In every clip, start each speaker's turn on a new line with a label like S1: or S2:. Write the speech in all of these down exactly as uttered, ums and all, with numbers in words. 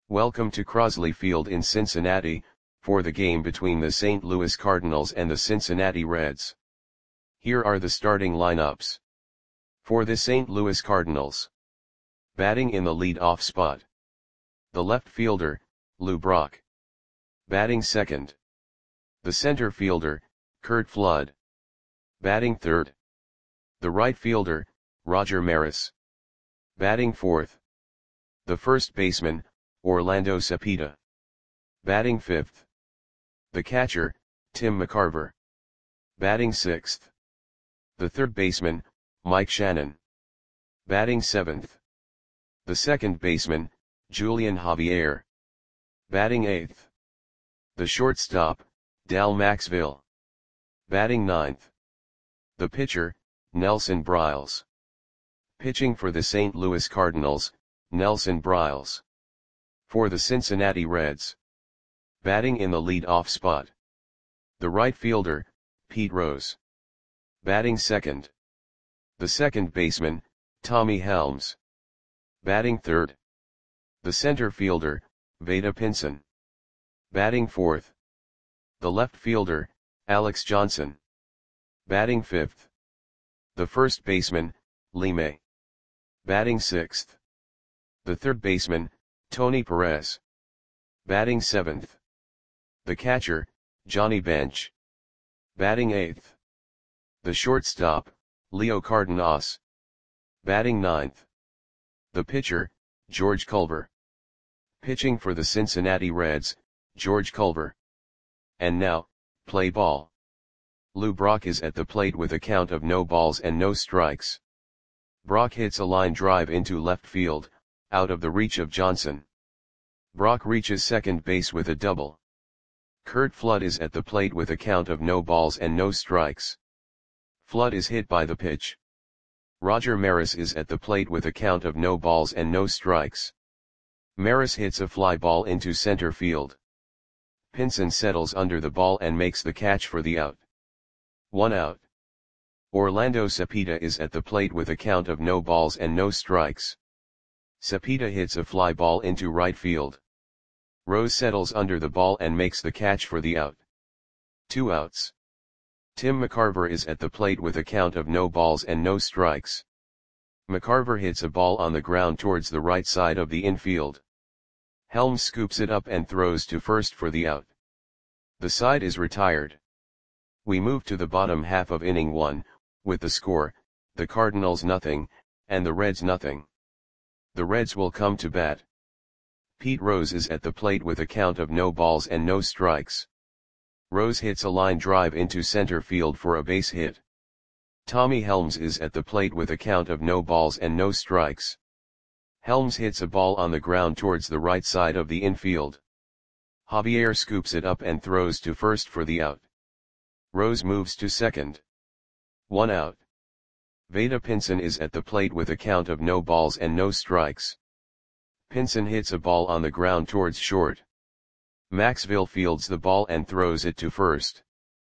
S1: Welcome to Crosley Field in Cincinnati, for the game between the Saint Louis Cardinals and the Cincinnati Reds. Here are the starting lineups. For the Saint Louis Cardinals. Batting in the lead-off spot. The left fielder, Lou Brock. Batting second. The center fielder, Curt Flood. Batting third. The right fielder, Roger Maris. Batting fourth. The first baseman, Orlando Cepeda. Batting fifth. The catcher, Tim McCarver. Batting sixth. The third baseman, Mike Shannon. Batting seventh. The second baseman, Julian Javier. Batting eighth. The shortstop, Dal Maxville. Batting ninth. The pitcher, Nelson Briles. Pitching for the Saint Louis Cardinals, Nelson Briles. For the Cincinnati Reds. Batting in the lead-off spot. The right fielder, Pete Rose. Batting second. The second baseman, Tommy Helms. Batting third. The center fielder, Vada Pinson. Batting fourth. The left fielder, Alex Johnson. Batting fifth. The first baseman, Lee May. Batting sixth. The third baseman, Tony Perez. Batting seventh. The catcher, Johnny Bench. Batting eighth. The shortstop, Leo Cardenas. Batting ninth. The pitcher, George Culver. Pitching for the Cincinnati Reds, George Culver. And now, play ball. Lou Brock is at the plate with a count of no balls and no strikes. Brock hits a line drive into left field, out of the reach of Johnson. Brock reaches second base with a double. Curt Flood is at the plate with a count of no balls and no strikes. Flood is hit by the pitch. Roger Maris is at the plate with a count of no balls and no strikes. Maris hits a fly ball into center field. Pinson settles under the ball and makes the catch for the out. One out. Orlando Cepeda is at the plate with a count of no balls and no strikes. Cepeda hits a fly ball into right field. Rose settles under the ball and makes the catch for the out. Two outs. Tim McCarver is at the plate with a count of no balls and no strikes. McCarver hits a ball on the ground towards the right side of the infield. Helms scoops it up and throws to first for the out. The side is retired. We move to the bottom half of inning one, with the score, the Cardinals nothing, and the Reds nothing. The Reds will come to bat. Pete Rose is at the plate with a count of no balls and no strikes. Rose hits a line drive into center field for a base hit. Tommy Helms is at the plate with a count of no balls and no strikes. Helms hits a ball on the ground towards the right side of the infield. Javier scoops it up and throws to first for the out. Rose moves to second. One out. Vada Pinson is at the plate with a count of no balls and no strikes. Pinson hits a ball on the ground towards short. Maxville fields the ball and throws it to first.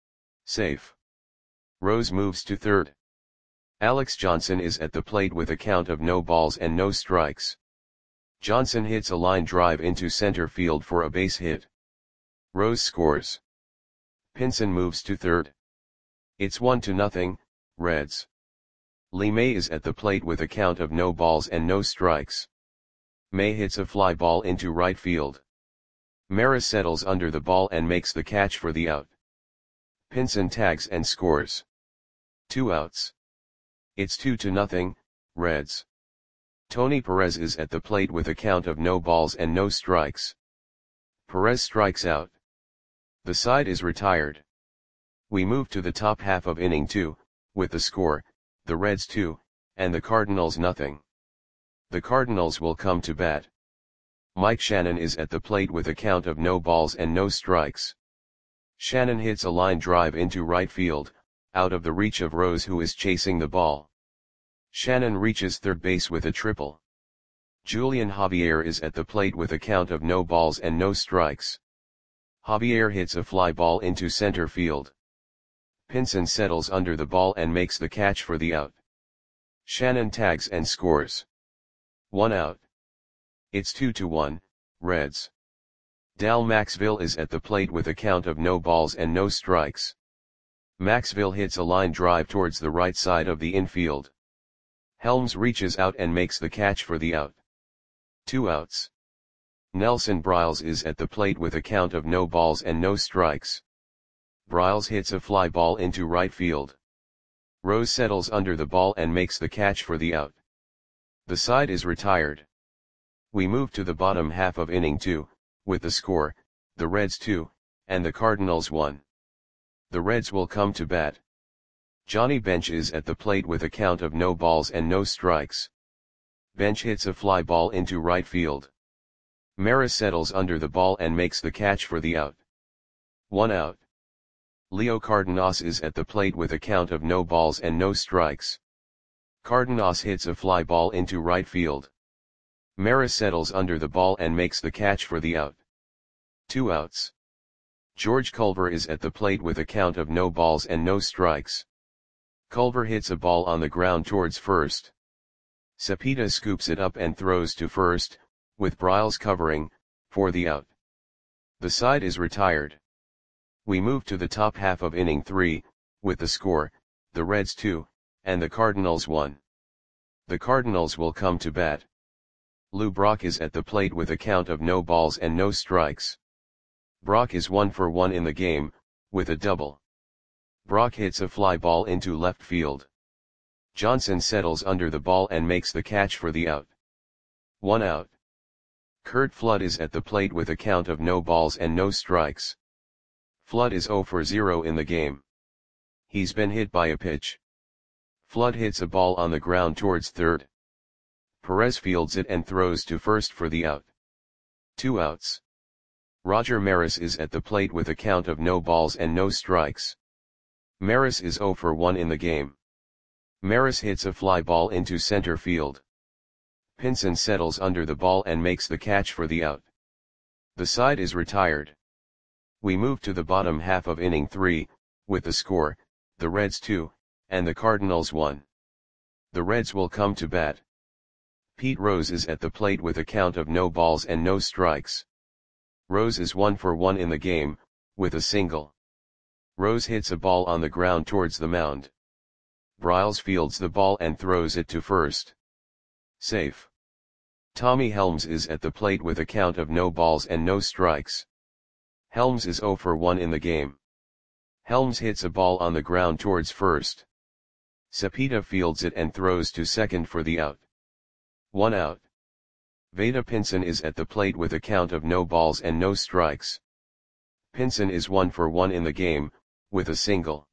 S1: Safe. Rose moves to third. Alex Johnson is at the plate with a count of no balls and no strikes. Johnson hits a line drive into center field for a base hit. Rose scores. Pinson moves to third. It's one to nothing, Reds. Lee May is at the plate with a count of no balls and no strikes. May hits a fly ball into right field. Maris settles under the ball and makes the catch for the out. Pinson tags and scores. Two outs. It's two to nothing, Reds. Tony Perez is at the plate with a count of no balls and no strikes. Perez strikes out. The side is retired. We move to the top half of inning two, with the score, the Reds two, and the Cardinals nothing. The Cardinals will come to bat. Mike Shannon is at the plate with a count of no balls and no strikes. Shannon hits a line drive into right field, out of the reach of Rose who is chasing the ball. Shannon reaches third base with a triple. Julian Javier is at the plate with a count of no balls and no strikes. Javier hits a fly ball into center field. Pinson settles under the ball and makes the catch for the out. Shannon tags and scores. One out. It's two to one, Reds. Dal Maxville is at the plate with a count of no balls and no strikes. Maxville hits a line drive towards the right side of the infield. Helms reaches out and makes the catch for the out. Two outs. Nelson Briles is at the plate with a count of no balls and no strikes. Briles hits a fly ball into right field. Rose settles under the ball and makes the catch for the out. The side is retired. We move to the bottom half of inning two, with the score, the Reds two, and the Cardinals one. The Reds will come to bat. Johnny Bench is at the plate with a count of no balls and no strikes. Bench hits a fly ball into right field. Maris settles under the ball and makes the catch for the out. One out. Leo Cardenas is at the plate with a count of no balls and no strikes. Cardenas hits a fly ball into right field. Maris settles under the ball and makes the catch for the out. Two outs. George Culver is at the plate with a count of no balls and no strikes. Culver hits a ball on the ground towards first. Cepeda scoops it up and throws to first, with Briles covering, for the out. The side is retired. We move to the top half of inning three, with the score, the Reds two, and the Cardinals one. The Cardinals will come to bat. Lou Brock is at the plate with a count of no balls and no strikes. Brock is one for one in the game, with a double. Brock hits a fly ball into left field. Johnson settles under the ball and makes the catch for the out. One out. Curt Flood is at the plate with a count of no balls and no strikes. Flood is zero for zero in the game. He's been hit by a pitch. Flood hits a ball on the ground towards third. Perez fields it and throws to first for the out. Two outs. Roger Maris is at the plate with a count of no balls and no strikes. Maris is zero for one in the game. Maris hits a fly ball into center field. Pinson settles under the ball and makes the catch for the out. The side is retired. We move to the bottom half of inning three, with the score, the Reds two, and the Cardinals one. The Reds will come to bat. Pete Rose is at the plate with a count of no balls and no strikes. Rose is one for one in the game, with a single. Rose hits a ball on the ground towards the mound. Briles fields the ball and throws it to first. Safe. Tommy Helms is at the plate with a count of no balls and no strikes. Helms is zero for one in the game. Helms hits a ball on the ground towards first. Cepeda fields it and throws to second for the out. One out. Veda Pinson is at the plate with a count of no balls and no strikes. Pinson is one for one in the game, with a single.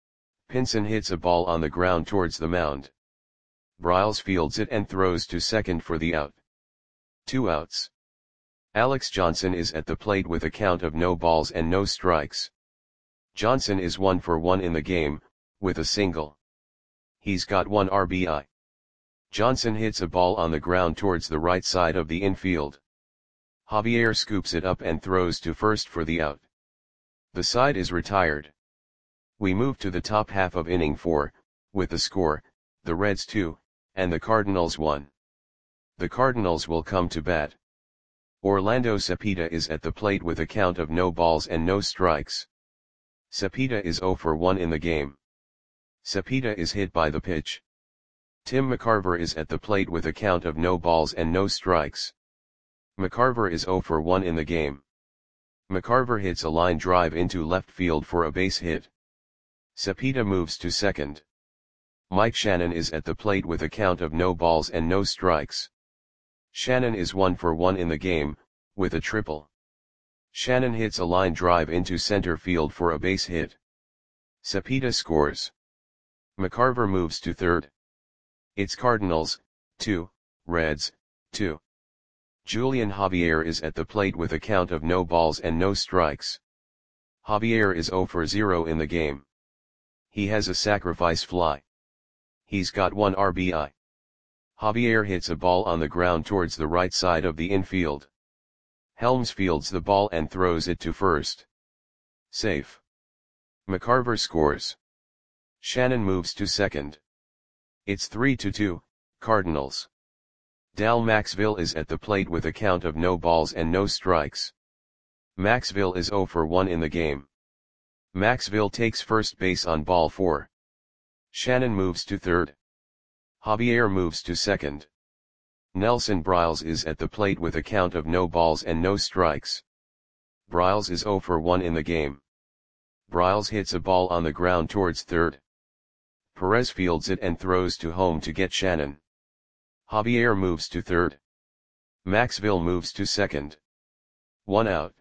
S1: Pinson hits a ball on the ground towards the mound. Briles fields it and throws to second for the out. Two outs. Alex Johnson is at the plate with a count of no balls and no strikes. Johnson is one for one in the game, with a single. He's got one R B I. Johnson hits a ball on the ground towards the right side of the infield. Javier scoops it up and throws to first for the out. The side is retired. We move to the top half of inning four, with the score, the Reds two, and the Cardinals one. The Cardinals will come to bat. Orlando Cepeda is at the plate with a count of no balls and no strikes. Cepeda is zero for one in the game. Cepeda is hit by the pitch. Tim McCarver is at the plate with a count of no balls and no strikes. McCarver is zero for one in the game. McCarver hits a line drive into left field for a base hit. Cepeda moves to second. Mike Shannon is at the plate with a count of no balls and no strikes. Shannon is one for one in the game, with a triple. Shannon hits a line drive into center field for a base hit. Cepeda scores. McCarver moves to third. It's Cardinals, two, Reds, two. Julian Javier is at the plate with a count of no balls and no strikes. Javier is zero for zero in the game. He has a sacrifice fly. He's got one R B I. Javier hits a ball on the ground towards the right side of the infield. Helms fields the ball and throws it to first. Safe. McCarver scores. Shannon moves to second. It's three to two, Cardinals. Dal Maxville is at the plate with a count of no balls and no strikes. Maxville is zero for one in the game. Maxville takes first base on ball four. Shannon moves to third. Javier moves to second. Nelson Briles is at the plate with a count of no balls and no strikes. Briles is zero for one in the game. Briles hits a ball on the ground towards third. Perez fields it and throws to home to get Shannon. Javier moves to third. Maxville moves to second. One out.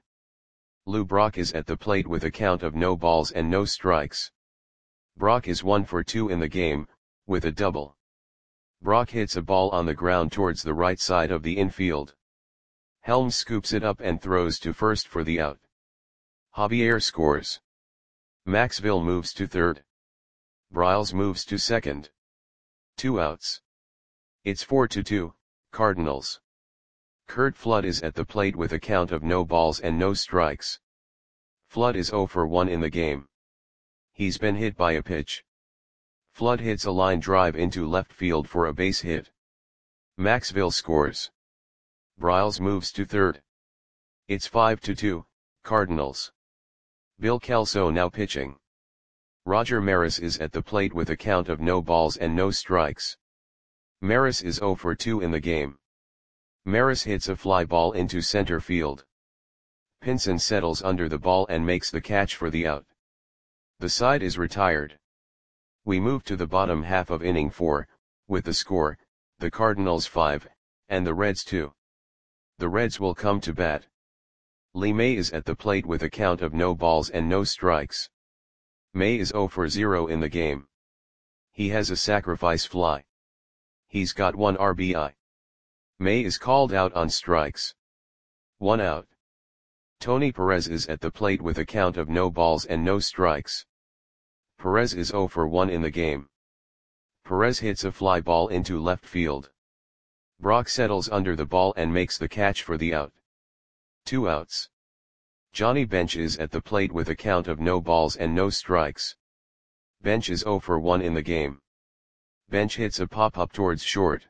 S1: Lou Brock is at the plate with a count of no balls and no strikes. Brock is one for two in the game, with a double. Brock hits a ball on the ground towards the right side of the infield. Helms scoops it up and throws to first for the out. Javier scores. Maxville moves to third. Briles moves to second. Two outs. It's four to two, Cardinals. Curt Flood is at the plate with a count of no balls and no strikes. Flood is zero for one in the game. He's been hit by a pitch. Flood hits a line drive into left field for a base hit. Maxville scores. Briles moves to third. It's five to two, Cardinals. Bill Kelso now pitching. Roger Maris is at the plate with a count of no balls and no strikes. Maris is zero for two in the game. Maris hits a fly ball into center field. Pinson settles under the ball and makes the catch for the out. The side is retired. We move to the bottom half of inning four, with the score, the Cardinals five, and the Reds two. The Reds will come to bat. Lee May is at the plate with a count of no balls and no strikes. May is zero for zero in the game. He has a sacrifice fly. He's got one R B I. May is called out on strikes. One out. Tony Perez is at the plate with a count of no balls and no strikes. Perez is zero for one in the game. Perez hits a fly ball into left field. Brock settles under the ball and makes the catch for the out. Two outs. Johnny Bench is at the plate with a count of no balls and no strikes. Bench is zero for one in the game. Bench hits a pop-up towards short.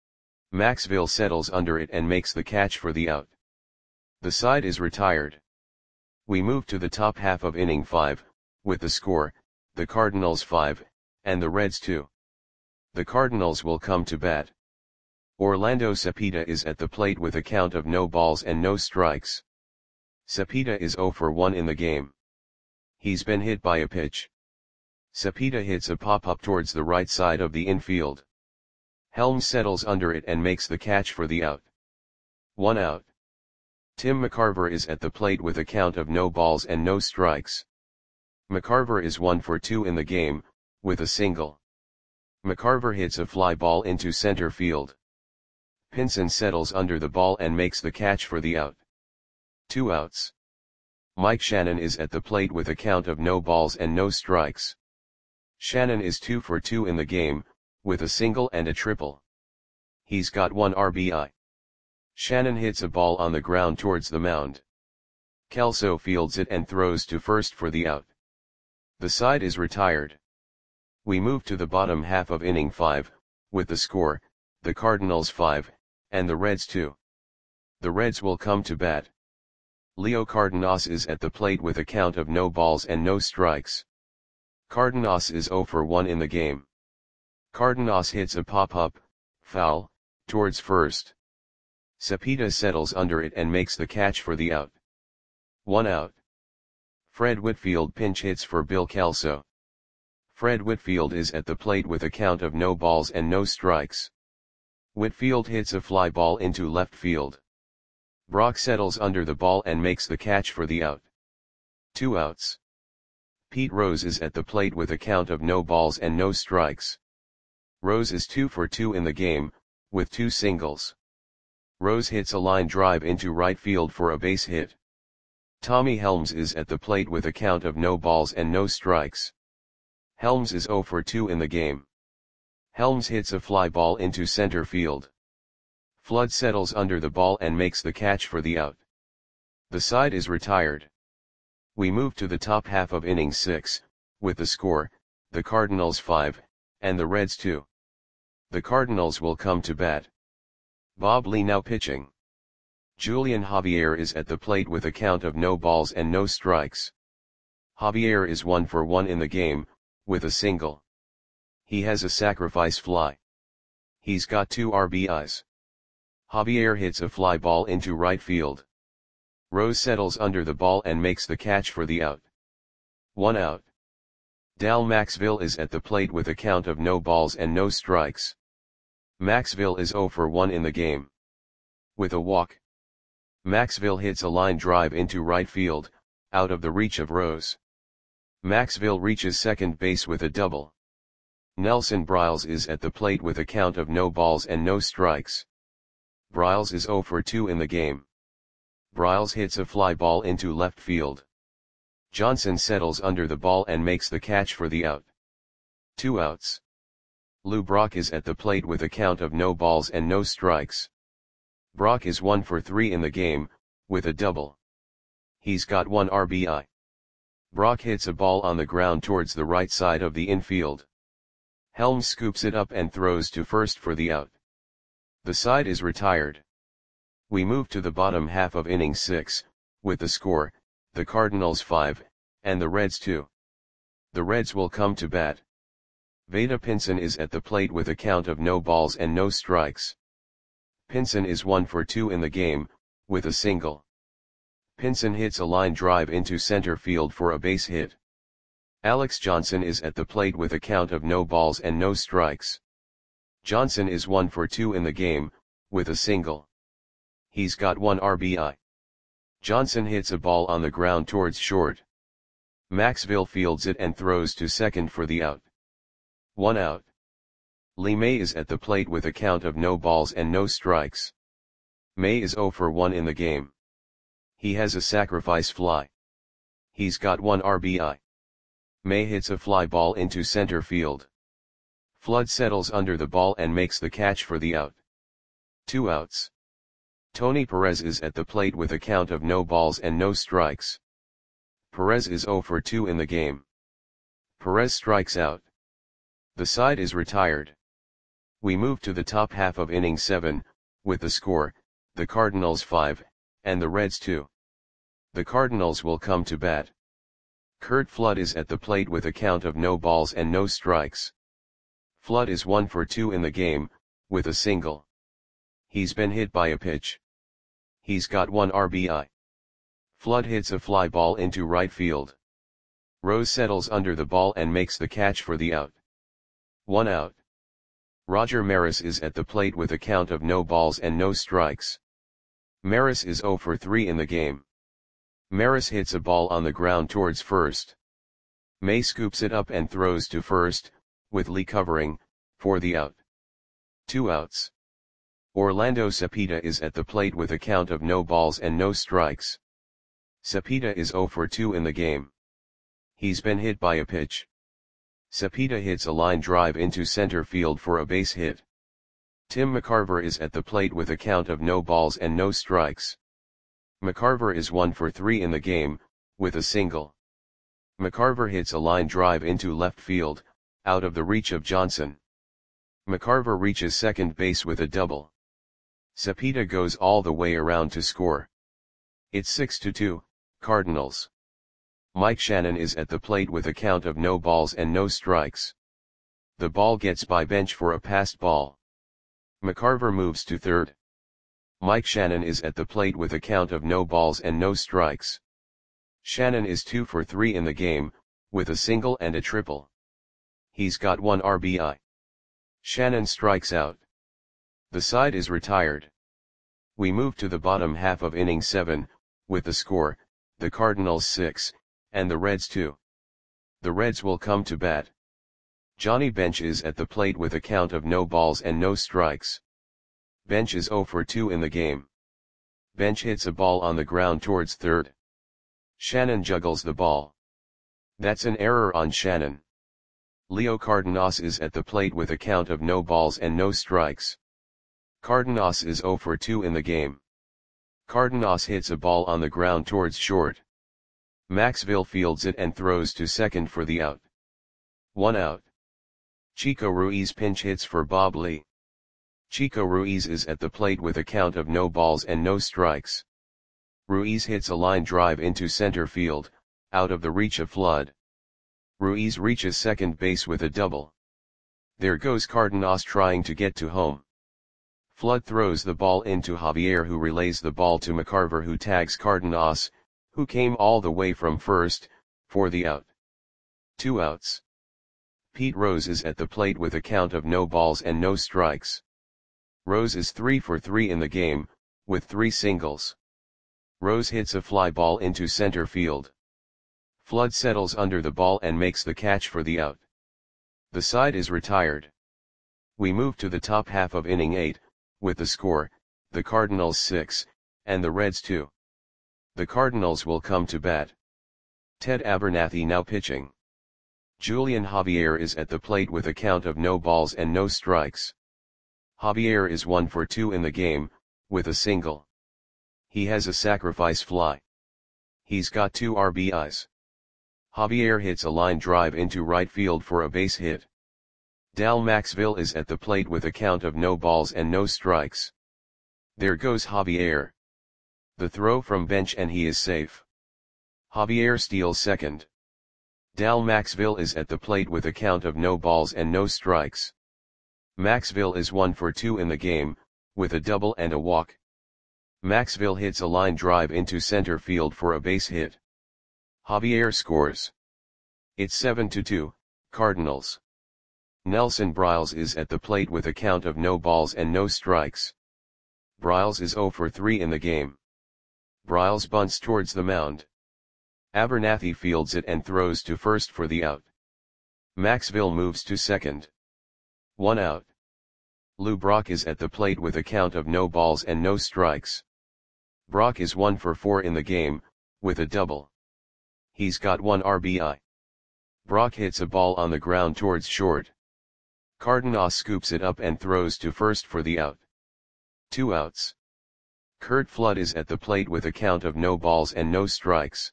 S1: Maxville settles under it and makes the catch for the out. The side is retired. We move to the top half of inning five, with the score, the Cardinals five, and the Reds two. The Cardinals will come to bat. Orlando Cepeda is at the plate with a count of no balls and no strikes. Cepeda is zero for one in the game. He's been hit by a pitch. Cepeda hits a pop-up towards the right side of the infield. Helms settles under it and makes the catch for the out. One out. Tim McCarver is at the plate with a count of no balls and no strikes. McCarver is one for two in the game, with a single. McCarver hits a fly ball into center field. Pinson settles under the ball and makes the catch for the out. Two outs. Mike Shannon is at the plate with a count of no balls and no strikes. Shannon is two for two in the game, with a single and a triple. He's got one R B I. Shannon hits a ball on the ground towards the mound. Kelso fields it and throws to first for the out. The side is retired. We move to the bottom half of inning five, with the score, the Cardinals five, and the Reds two. The Reds will come to bat. Leo Cardenas is at the plate with a count of no balls and no strikes. Cardenas is zero for one in the game. Cardenas hits a pop-up, foul, towards first. Cepeda settles under it and makes the catch for the out. One out. Fred Whitfield pinch hits for Bill Kelso. Fred Whitfield is at the plate with a count of no balls and no strikes. Whitfield hits a fly ball into left field. Brock settles under the ball and makes the catch for the out. Two outs. Pete Rose is at the plate with a count of no balls and no strikes. Rose is two for two in the game, with two singles. Rose hits a line drive into right field for a base hit. Tommy Helms is at the plate with a count of no balls and no strikes. Helms is zero for two in the game. Helms hits a fly ball into center field. Flood settles under the ball and makes the catch for the out. The side is retired. We move to the top half of inning six, with the score, the Cardinals five, and the Reds two. The Cardinals will come to bat. Bob Lee now pitching. Julian Javier is at the plate with a count of no balls and no strikes. Javier is one for one in the game, with a single. He has a sacrifice fly. He's got two R B Is. Javier hits a fly ball into right field. Rose settles under the ball and makes the catch for the out. One out. Dal Maxville is at the plate with a count of no balls and no strikes. Maxville is zero for one in the game. With a walk. Maxville hits a line drive into right field, out of the reach of Rose. Maxville reaches second base with a double. Nelson Briles is at the plate with a count of no balls and no strikes. Briles is zero for two in the game. Briles hits a fly ball into left field. Johnson settles under the ball and makes the catch for the out. Two outs. Lou Brock is at the plate with a count of no balls and no strikes. Brock is one for three in the game, with a double. He's got one R B I. Brock hits a ball on the ground towards the right side of the infield. Helms scoops it up and throws to first for the out. The side is retired. We move to the bottom half of inning six, with the score, the Cardinals five, and the Reds two. The Reds will come to bat. Vada Pinson is at the plate with a count of no balls and no strikes. Pinson is one for two in the game, with a single. Pinson hits a line drive into center field for a base hit. Alex Johnson is at the plate with a count of no balls and no strikes. Johnson is one for two in the game, with a single. He's got one R B I. Johnson hits a ball on the ground towards short. Maxville fields it and throws to second for the out. One out. Lee May is at the plate with a count of no balls and no strikes. May is zero for one in the game. He has a sacrifice fly. He's got one R B I. May hits a fly ball into center field. Flood settles under the ball and makes the catch for the out. Two outs. Tony Perez is at the plate with a count of no balls and no strikes. Perez is zero for two in the game. Perez strikes out. The side is retired. We move to the top half of inning seven, with the score, the Cardinals five, and the Reds two. The Cardinals will come to bat. Curt Flood is at the plate with a count of no balls and no strikes. Flood is one for two in the game, with a single. He's been hit by a pitch. He's got one R B I. Flood hits a fly ball into right field. Rose settles under the ball and makes the catch for the out. One out. Roger Maris is at the plate with a count of no balls and no strikes. Maris is zero for three in the game. Maris hits a ball on the ground towards first. May scoops it up and throws to first, with Lee covering, for the out. Two outs. Orlando Cepeda is at the plate with a count of no balls and no strikes. Cepeda is zero for two in the game. He's been hit by a pitch. Cepeda hits a line drive into center field for a base hit. Tim McCarver is at the plate with a count of no balls and no strikes. McCarver is one for three in the game, with a single. McCarver hits a line drive into left field, out of the reach of Johnson. McCarver reaches second base with a double. Cepeda goes all the way around to score. It's six to two, Cardinals. Mike Shannon is at the plate with a count of no balls and no strikes. The ball gets by Bench for a passed ball. McCarver moves to third. Mike Shannon is at the plate with a count of no balls and no strikes. Shannon is two for three in the game, with a single and a triple. He's got one R B I. Shannon strikes out. The side is retired. We move to the bottom half of inning seven, with the score, the Cardinals six, and the Reds two. The Reds will come to bat. Johnny Bench is at the plate with a count of no balls and no strikes. Bench is zero for two in the game. Bench hits a ball on the ground towards third. Shannon juggles the ball. That's an error on Shannon. Leo Cardenas is at the plate with a count of no balls and no strikes. Cardenas is zero for two in the game. Cardenas hits a ball on the ground towards short. Maxville fields it and throws to second for the out. One out. Chico Ruiz pinch hits for Bob Lee. Chico Ruiz is at the plate with a count of no balls and no strikes. Ruiz hits a line drive into center field, out of the reach of Flood. Ruiz reaches second base with a double. There goes Cardenas trying to get to home. Flood throws the ball into Javier, who relays the ball to McCarver, who tags Cardenas, who came all the way from first, for the out. Two outs. Pete Rose is at the plate with a count of no balls and no strikes. Rose is three for three in the game, with three singles. Rose hits a fly ball into center field. Flood settles under the ball and makes the catch for the out. The side is retired. We move to the top half of inning eight, with the score, the Cardinals six, and the Reds two. The Cardinals will come to bat. Ted Abernathy now pitching. Julian Javier is at the plate with a count of no balls and no strikes. Javier is one for two in the game, with a single. He has a sacrifice fly. He's got two R B Is. Javier hits a line drive into right field for a base hit. Dal Maxville is at the plate with a count of no balls and no strikes. There goes Javier. The throw from bench and he is safe. Javier steals second. Dal Maxville is at the plate with a count of no balls and no strikes. Maxville is one for two in the game, with a double and a walk. Maxville hits a line drive into center field for a base hit. Javier scores. It's seven to two, Cardinals. Nelson Briles is at the plate with a count of no balls and no strikes. Briles is zero for three in the game. Briles bunts towards the mound. Abernathy fields it and throws to first for the out. Maxville moves to second. One out. Lou Brock is at the plate with a count of no balls and no strikes. Brock is one for four in the game, with a double. He's got one R B I. Brock hits a ball on the ground towards short. Cardenas scoops it up and throws to first for the out. Two outs. Curt Flood is at the plate with a count of no balls and no strikes.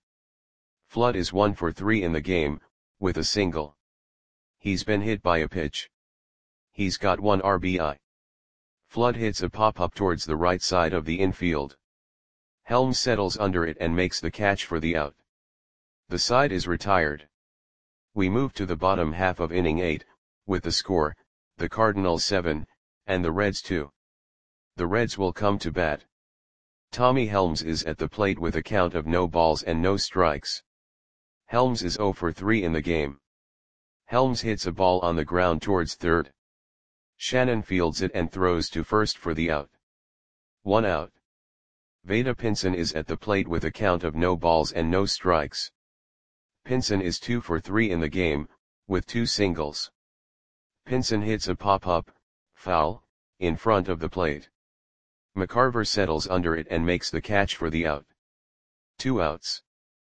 S1: Flood is one for three in the game, with a single. He's been hit by a pitch. He's got one R B I. Flood hits a pop-up towards the right side of the infield. Helms settles under it and makes the catch for the out. The side is retired. We move to the bottom half of inning eight, with the score, the Cardinals seven, and the Reds two. The Reds will come to bat. Tommy Helms is at the plate with a count of no balls and no strikes. Helms is zero for three in the game. Helms hits a ball on the ground towards third. Shannon fields it and throws to first for the out. One out. Vada Pinson is at the plate with a count of no balls and no strikes. Pinson is two for three in the game, with two singles. Pinson hits a pop-up, foul, in front of the plate. McCarver settles under it and makes the catch for the out. Two outs.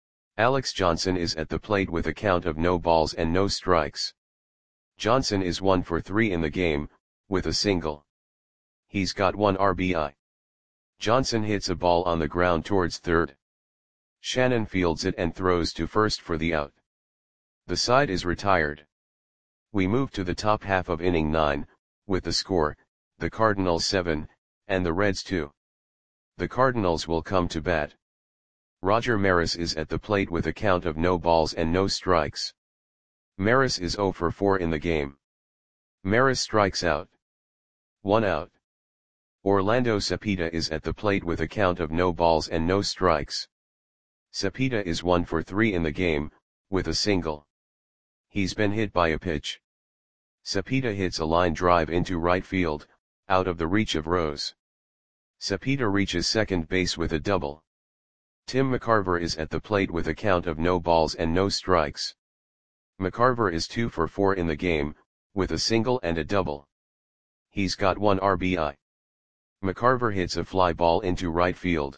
S1: Alex Johnson is at the plate with a count of no balls and no strikes. Johnson is one for three in the game, with a single. He's got one R B I. Johnson hits a ball on the ground towards third. Shannon fields it and throws to first for the out. The side is retired. We move to the top half of inning nine, with the score, the Cardinals seven, and the Reds two. The Cardinals will come to bat. Roger Maris is at the plate with a count of no balls and no strikes. Maris is zero for four in the game. Maris strikes out. One out. Orlando Cepeda is at the plate with a count of no balls and no strikes. Cepeda is one for three in the game, with a single. He's been hit by a pitch. Cepeda hits a line drive into right field, out of the reach of Rose. Cepeda reaches second base with a double. Tim McCarver is at the plate with a count of no balls and no strikes. McCarver is two for four in the game, with a single and a double. He's got one R B I. McCarver hits a fly ball into right field.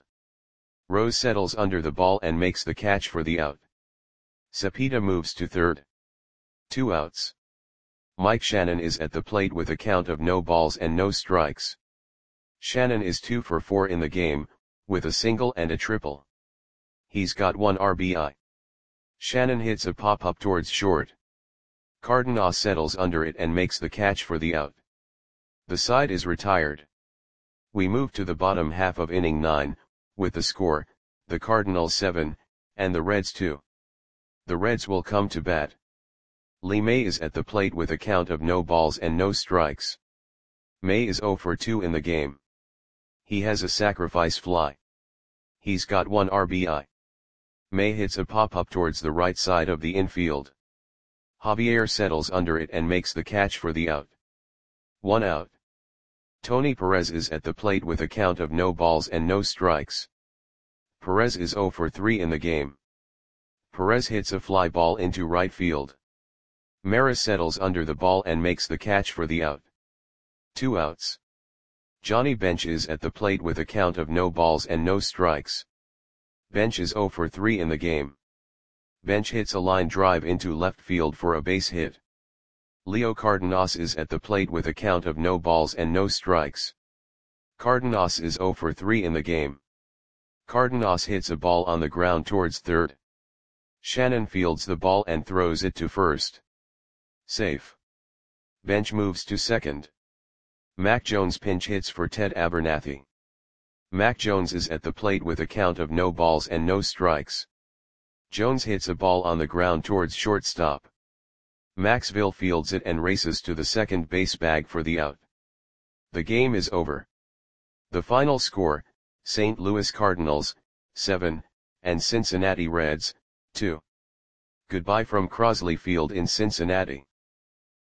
S1: Rose settles under the ball and makes the catch for the out. Cepeda moves to third. Two outs. Mike Shannon is at the plate with a count of no balls and no strikes. Shannon is two for four in the game, with a single and a triple. He's got one R B I. Shannon hits a pop-up towards short. Cardenas settles under it and makes the catch for the out. The side is retired. We move to the bottom half of inning nine, with the score, the Cardinals seven, and the Reds two. The Reds will come to bat. Lee May is at the plate with a count of no balls and no strikes. May is oh for two in the game. He has a sacrifice fly. He's got one R B I. May hits a pop-up towards the right side of the infield. Javier settles under it and makes the catch for the out. One out. Tony Perez is at the plate with a count of no balls and no strikes. Perez is oh for three in the game. Perez hits a fly ball into right field. Maris settles under the ball and makes the catch for the out. Two outs. Johnny Bench is at the plate with a count of no balls and no strikes. Bench is oh for three in the game. Bench hits a line drive into left field for a base hit. Leo Cardenas is at the plate with a count of no balls and no strikes. Cardenas is oh for three in the game. Cardenas hits a ball on the ground towards third. Shannon fields the ball and throws it to first. Safe. Bench moves to second. Mac Jones pinch hits for Ted Abernathy. Mac Jones is at the plate with a count of no balls and no strikes. Jones hits a ball on the ground towards shortstop. Maxville fields it and races to the second base bag for the out. The game is over. The final score, Saint Louis Cardinals, seven, and Cincinnati Reds, two. Goodbye from Crosley Field in Cincinnati.